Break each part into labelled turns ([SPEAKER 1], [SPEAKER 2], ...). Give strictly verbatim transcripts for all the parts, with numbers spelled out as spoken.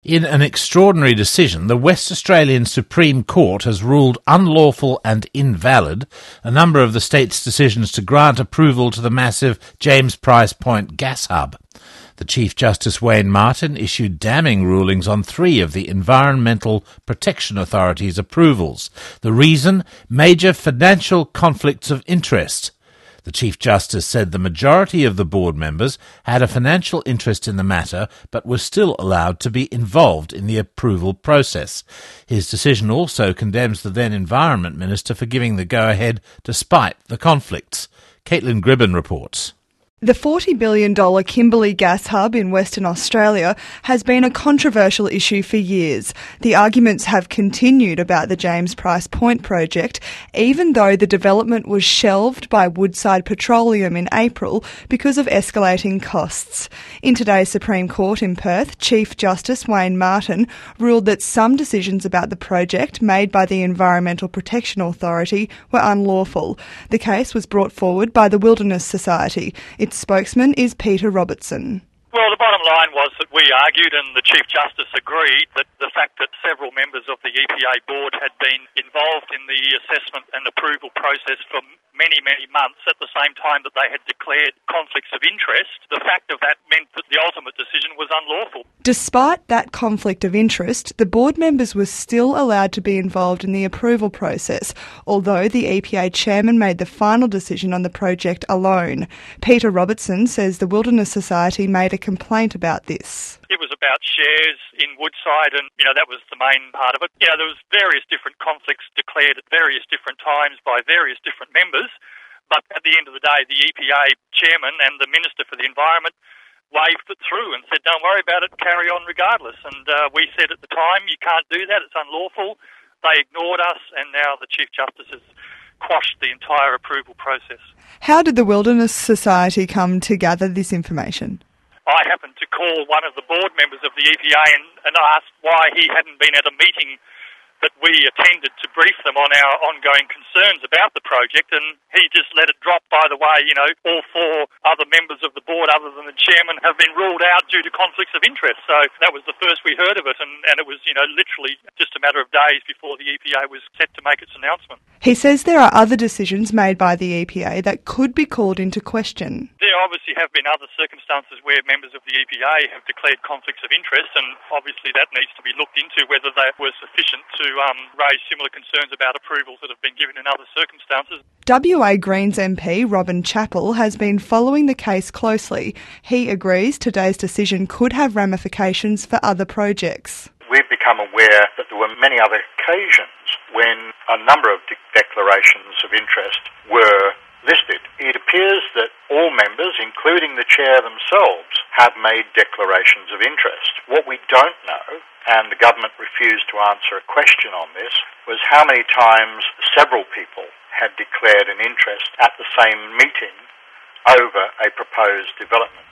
[SPEAKER 1] In an extraordinary decision, the West Australian Supreme Court has ruled unlawful and invalid a number of the state's decisions to grant approval to the massive James Price Point gas hub. The Chief Justice Wayne Martin issued damning rulings on three of the Environmental Protection Authority's approvals. The reason? Major financial conflicts of interest. The Chief Justice said the majority of the board members had a financial interest in the matter but were still allowed to be involved in the approval process. His decision also condemns the then Environment Minister for giving the go-ahead despite the conflicts. Caitlin Gribben reports.
[SPEAKER 2] The forty billion dollars Kimberley gas hub in Western Australia has been a controversial issue for years. The arguments have continued about the James Price Point project, even though the development was shelved by Woodside Petroleum in April because of escalating costs. In today's Supreme Court in Perth, Chief Justice Wayne Martin ruled that some decisions about the project made by the Environmental Protection Authority were unlawful. The case was brought forward by the Wilderness Society. Its spokesman is Peter Robertson.
[SPEAKER 3] Well, the bottom line was that we argued, and the Chief Justice agreed, that the fact that several members of the E P A board had been involved in the assessment and approval process for many, many months at the same time that they had declared conflicts of interest, the fact of that meant that the ultimate decision was unlawful.
[SPEAKER 2] Despite that conflict of interest, the board members were still allowed to be involved in the approval process, although the E P A chairman made the final decision on the project alone. Peter Robertson says the Wilderness Society made a complaint about this.
[SPEAKER 3] It was about shares in Woodside, and, you know, that was the main part of it. You know, there was various different conflicts declared at various different times by various different members, but at the end of the day, the E P A chairman and the Minister for the Environment waved it through and said, don't worry about it, carry on regardless. And uh, we said at the time, you can't do that, it's unlawful. They ignored us, and now the Chief Justice has quashed the entire approval process.
[SPEAKER 2] How did the Wilderness Society come to gather this information?
[SPEAKER 3] I happened to call one of the board members of the E P A and, and asked why he hadn't been at a meeting that we attended to brief them on our ongoing concerns about the project, and he just let it drop. By the way, you know, all four other members of the board other than the chairman have been ruled out due to conflicts of interest. So that was the first we heard of it, and, and it was, you know, literally just a matter of days before the E P A was set to make its announcement.
[SPEAKER 2] He says there are other decisions made by the E P A that could be called into question.
[SPEAKER 3] There obviously have been other circumstances where members of the E P A have declared conflicts of interest, and obviously that needs to be looked into whether they were sufficient to um, raise similar concerns about approvals that have been given in other circumstances.
[SPEAKER 2] W A Greens M P Robin Chappell has been following the case closely. He agrees today's decision could have ramifications for other projects.
[SPEAKER 4] We've become aware that there were many other occasions when a number of de- declarations of interest were listed. It appears that all members, including the chair themselves, have made declarations of interest. What we don't know, and the government refused to answer a question on this, was how many times several people had declared an interest at the same meeting over a proposed development.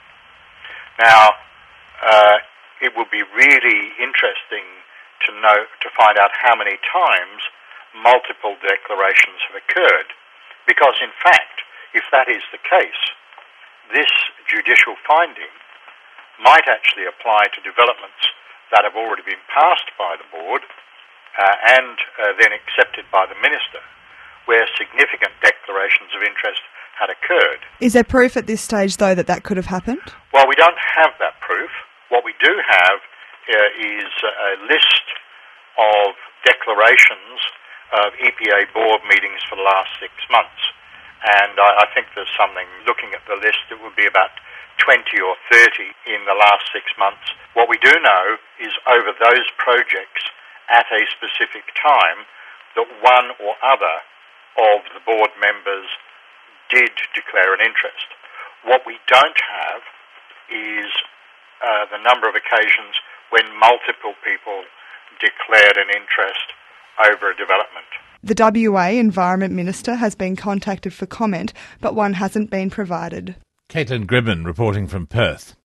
[SPEAKER 4] Now, uh, it would be really interesting to know, to find out how many times multiple declarations have occurred. Because, in fact, if that is the case, this judicial finding might actually apply to developments that have already been passed by the board uh, and uh, then accepted by the minister, where significant declarations of interest had occurred.
[SPEAKER 2] Is there proof at this stage, though, that that could have happened?
[SPEAKER 4] Well, we don't have that proof. What we do have uh, is a list of declarations of E P A board meetings for the last six months. And I, I think there's something, looking at the list, it would be about twenty or thirty in the last six months. What we do know is over those projects at a specific time that one or other of the board members did declare an interest. What we don't have is uh, the number of occasions when multiple people declared an interest over a development.
[SPEAKER 2] The W A Environment Minister has been contacted for comment, but one hasn't been provided.
[SPEAKER 1] Caitlin Gribben reporting from Perth.